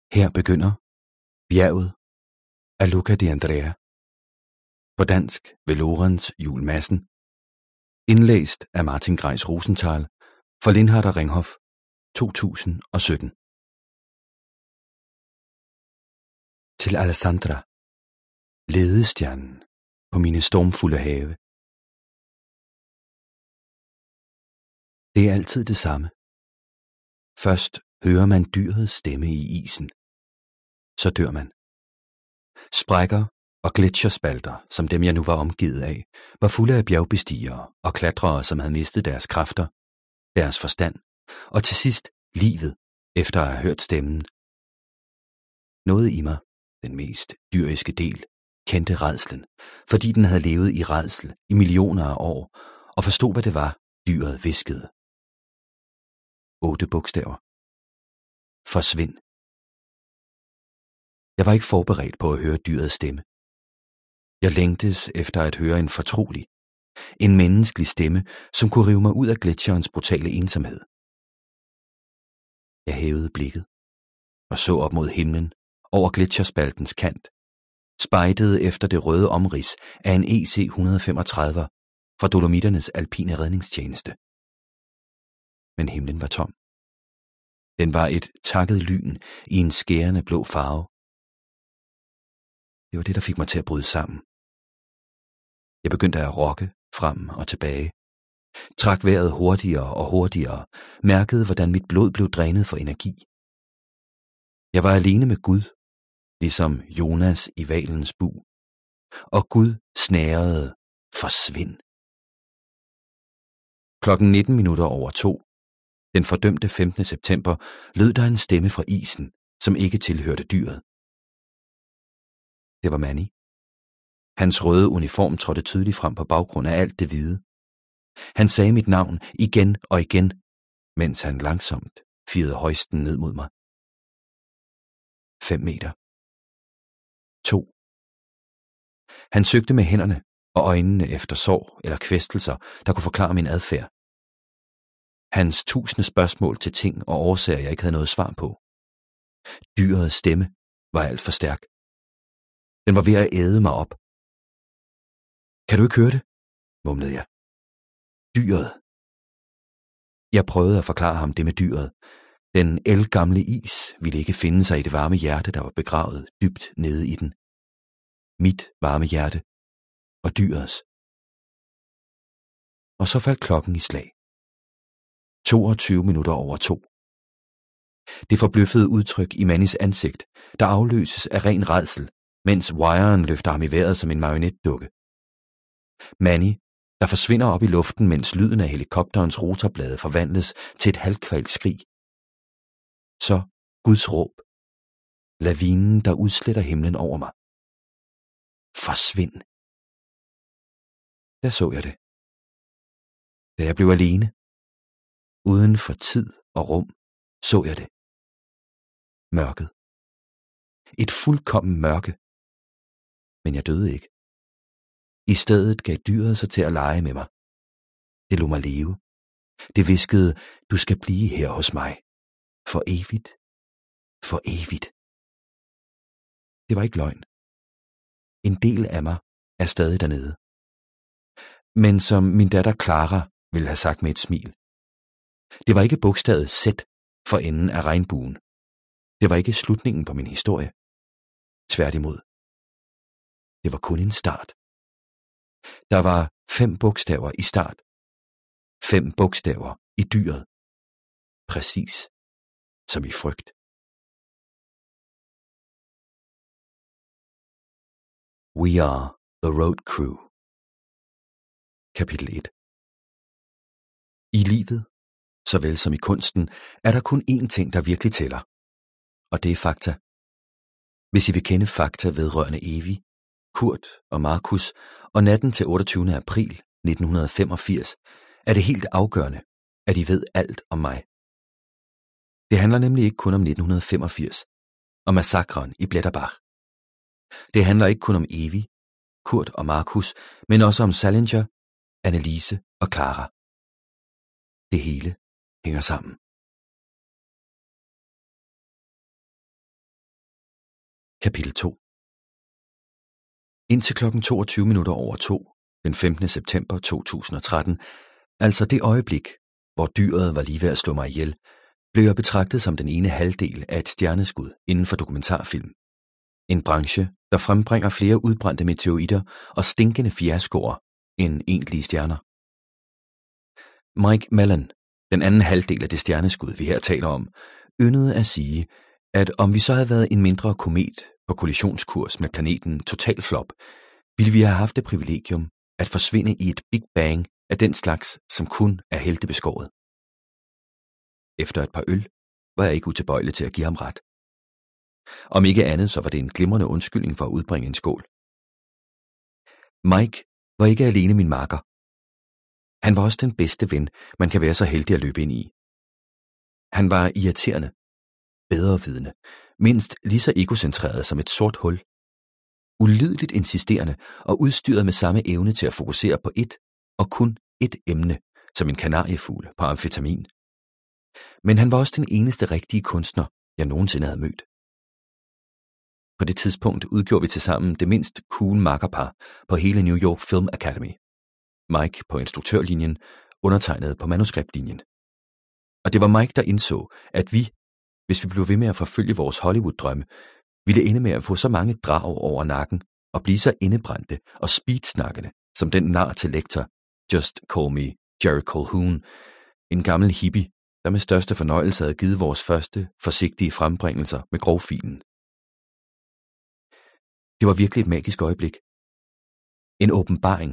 Her begynder Bjerget af Luca de Andrea. På dansk ved Lorenz Juel Madsen. Indlæst af Martin Greis-Rosenthal for Lindhardt og Ringhof 2017. Til Alessandra, ledestjernen på mine stormfulde have. Det er altid det samme. Først hører man dyrets stemme i isen. Så dør man. Sprækker og gletsjerspalter, som dem jeg nu var omgivet af, var fulde af bjergbestigere og klatrere, som havde mistet deres kræfter, deres forstand, og til sidst livet, efter at have hørt stemmen. Noget i mig, den mest dyriske del, kendte rædslen, fordi den havde levet i rædsel i millioner af år, og forstod, hvad det var, dyret hviskede. 8 bogstaver. Forsvind. Jeg var ikke forberedt på at høre dyrets stemme. Jeg længtes efter at høre en fortrolig, en menneskelig stemme, som kunne rive mig ud af gletsjerens brutale ensomhed. Jeg hævede blikket og så op mod himlen over gletsjerspaltens kant, spejdede efter det røde omrids af en EC-135 fra Dolomitternes alpine redningstjeneste. Men himlen var tom. Den var et takket lyn i en skærende blå farve. Det var det, der fik mig til at bryde sammen. Jeg begyndte at rokke frem og tilbage, trak vejret hurtigere og hurtigere, mærkede, hvordan mit blod blev drænet for energi. Jeg var alene med Gud, ligesom Jonas i hvalens bug, og Gud snærede, forsvind. 19:19, den fordømte 15. september, lød der en stemme fra isen, som ikke tilhørte dyret. Det var Manny. Hans røde uniform trådte tydeligt frem på baggrund af alt det hvide. Han sagde mit navn igen og igen, mens han langsomt firede højsten ned mod mig. 5 meter. 2. Han søgte med hænderne og øjnene efter sår eller kvæstelser, der kunne forklare min adfærd. Hans 1000 spørgsmål til ting og årsager, jeg ikke havde noget svar på. Dyrets stemme var alt for stærk. Den var ved at æde mig op. Kan du ikke høre det? Mumlede jeg. Dyret. Jeg prøvede at forklare ham det med dyret. Den ældgamle is ville ikke finde sig i det varme hjerte, der var begravet dybt nede i den. Mit varme hjerte og dyrets. Og så faldt klokken i slag. 22:02. Det forbløffede udtryk i Mannys ansigt, der afløses af ren rædsel, mens wiren løfter ham i vejret som en marionetdukke. Manny, der forsvinder op i luften, mens lyden af helikopterens rotorblade forvandles til et halvkvalt skrig. Så Guds råb. Lavinen, der udsletter himlen over mig. Forsvind. Der så jeg det. Da jeg blev alene, uden for tid og rum, så jeg det. Mørket. Et fuldkommen mørke. Men jeg døde ikke. I stedet gav dyret sig til at lege med mig. Det lod mig leve. Det hviskede, du skal blive her hos mig. For evigt. For evigt. Det var ikke løgn. En del af mig er stadig dernede. Men som min datter Clara ville have sagt med et smil. Det var ikke bogstavet Z for enden af regnbuen. Det var ikke slutningen på min historie. Tværtimod. Det var kun en start. Der var 5 bogstaver i start. 5 bogstaver i dyret. Præcis som i frygt. We are the road crew. Kapitel 1. I livet, såvel som i kunsten, er der kun én ting, der virkelig tæller. Og det er fakta. Hvis I vil kende fakta vedrørende Evi, Kurt og Markus og natten til 28. april 1985, er det helt afgørende, at I ved alt om mig. Det handler nemlig ikke kun om 1985 og massakren i Blätterbach. Det handler ikke kun om Evi, Kurt og Markus, men også om Salinger, Anneliese og Clara. Det hele hænger sammen. Kapitel 2. Indtil klokken 22:02 den 15. september 2013, altså det øjeblik, hvor dyret var lige ved at slå mig ihjel, blev jeg betragtet som den ene halvdel af et stjerneskud inden for dokumentarfilm. En branche, der frembringer flere udbrændte meteoritter og stinkende fiaskoer end egentlige stjerner. Mike Mellon, den anden halvdel af det stjerneskud, vi her taler om, yndede at sige, at om vi så havde været en mindre komet på kollisionskurs med planeten Totalflop, ville vi have haft det privilegium at forsvinde i et Big Bang af den slags, som kun er heltebeskåret. Efter et par øl var jeg ikke utilbøjelig til at give ham ret. Om ikke andet, så var det en glimrende undskyldning for at udbringe en skål. Mike var ikke alene min makker. Han var også den bedste ven, man kan være så heldig at løbe ind i. Han var irriterende, bedrevidende, mindst lige så egocentreret som et sort hul. Ulideligt insisterende og udstyret med samme evne til at fokusere på ét og kun ét emne, som en kanariefugl på amfetamin. Men han var også den eneste rigtige kunstner, jeg nogensinde havde mødt. På det tidspunkt udgjorde vi tilsammen det mindst cool makkerpar på hele New York Film Academy. Mike på instruktørlinjen, undertegnet på manuskriptlinjen. Og det var Mike, der indså, at vi, hvis vi blev ved med at forfølge vores Hollywood-drømme, ville ende med at få så mange drag over nakken og blive så indebrændte og speedsnakkende, som den nar til lektor, Just Call Me Jerry Colhoun, en gammel hippie, der med største fornøjelse havde givet vores første forsigtige frembringelser med grovfilen. Det var virkelig et magisk øjeblik. En åbenbaring,